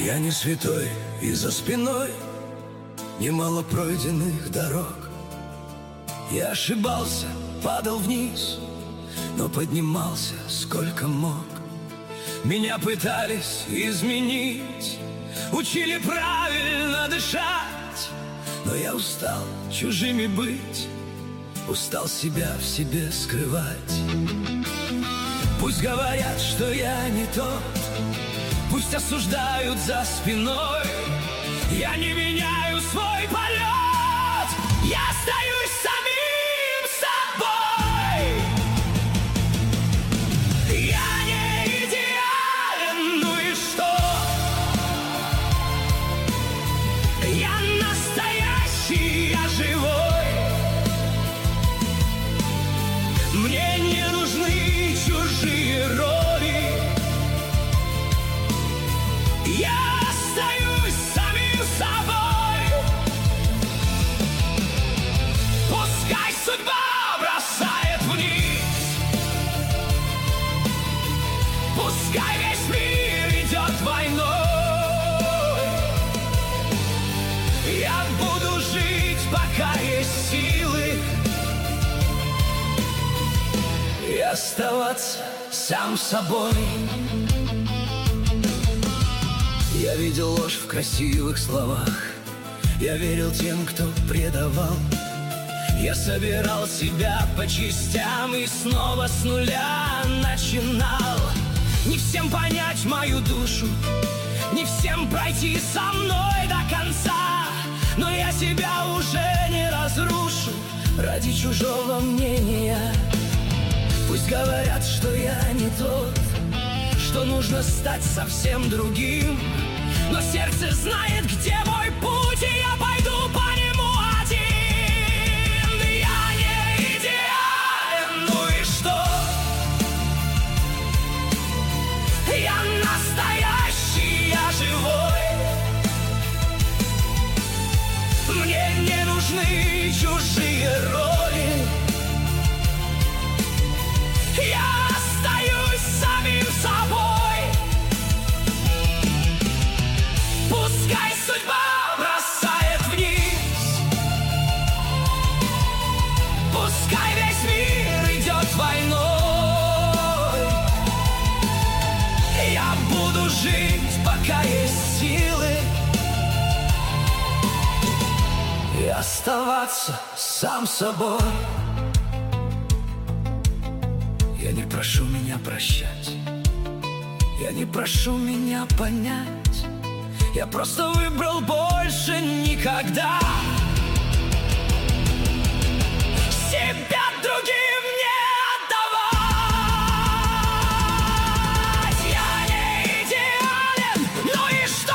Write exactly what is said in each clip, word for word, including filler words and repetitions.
Я не святой, и за спиной немало пройденных дорог. Я ошибался, падал вниз, но поднимался сколько мог. Меня пытались изменить, учили правильно дышать, но я устал чужими быть, устал себя в себе скрывать. Пусть говорят, что я не тот, пусть осуждают за спиной, я не меняю свой полет, я остаюсь самим собой. Я не идеален, ну и что? Я настоящий, я живой. Мне не нужны чужие роли. Я остаюсь самим собой. Пускай судьба бросает вниз, пускай весь мир идет войной, я буду жить, пока есть силы, и оставаться сам собой. Я видел ложь в красивых словах, я верил тем, кто предавал. Я собирал себя по частям и снова с нуля начинал. Не всем понять мою душу, не всем пройти со мной до конца, но я себя уже не разрушу ради чужого мнения. Пусть говорят, что я не тот, что нужно стать совсем другим, но сердце знает, где мой путь, и я пойду по нему один. Я не идеален, ну и что? Я настоящий, я живой. Мне не нужны чужие роли. Я остаюсь самим собой. Пускай судьба бросает вниз, пускай весь мир идет войной, я буду жить, пока есть силы, и оставаться сам собой. Я не прошу меня прощать, я не прошу меня понять, я просто выбрал больше никогда себя другим не отдавать. Я не идеален, ну и что?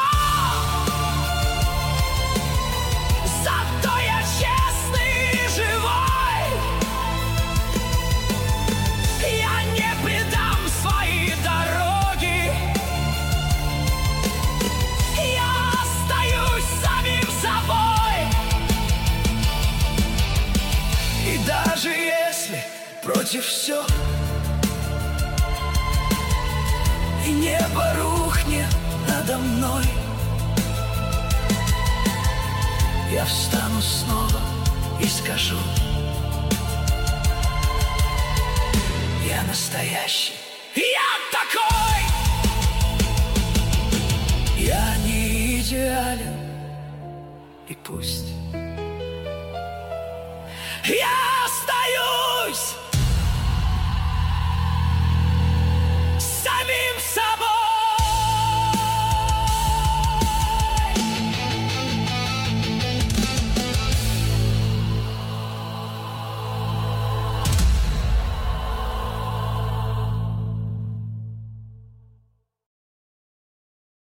Зато я честный и живой. Я не предам свои дороги. Я остаюсь самим собой. И даже если против все, и небо рухнет надо мной, я встану снова и скажу: я настоящий, я такой. Я не идеален, и пусть